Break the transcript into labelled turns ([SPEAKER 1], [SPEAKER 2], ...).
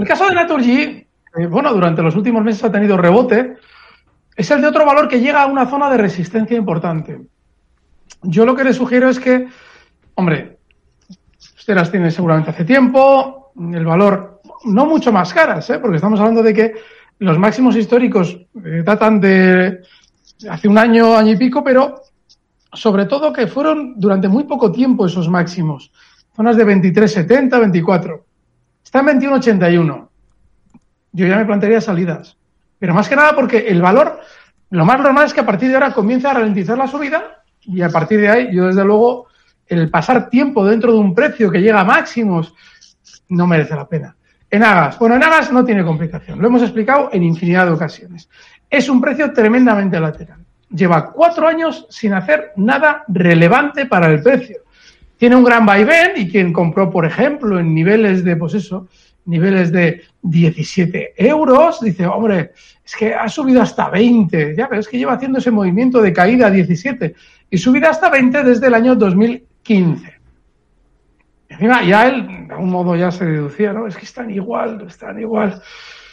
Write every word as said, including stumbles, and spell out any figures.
[SPEAKER 1] El caso de Naturgy, eh, bueno, durante los últimos meses ha tenido rebote, es el de otro valor que llega a una zona de resistencia importante. Yo lo que le sugiero es que, hombre, usted las tiene seguramente hace tiempo, el valor no mucho más caras, ¿eh? Porque estamos hablando de que los máximos históricos eh, datan de hace un año, año y pico, pero sobre todo que fueron durante muy poco tiempo esos máximos. Zonas de veintitrés setenta, veinticuatro. Está en veintiuno ochenta y uno. Yo ya me plantearía salidas. Pero más que nada porque el valor, lo más normal es que a partir de ahora comience a ralentizar la subida y a partir de ahí, yo desde luego, el pasar tiempo dentro de un precio que llega a máximos no merece la pena. Enagas. Bueno, Enagas no tiene complicación. Lo hemos explicado en infinidad de ocasiones. Es un precio tremendamente lateral. Lleva cuatro años sin hacer nada relevante para el precio. Tiene un gran vaivén y quien compró, por ejemplo, en niveles de, pues eso, niveles de diecisiete euros, dice, hombre, es que ha subido hasta veinte. Ya, pero es que lleva haciendo ese movimiento de caída a diecisiete y subida hasta veinte desde el año dos mil quince. Encima, ya él, de algún modo ya se deducía, ¿no? Es que están igual, están igual.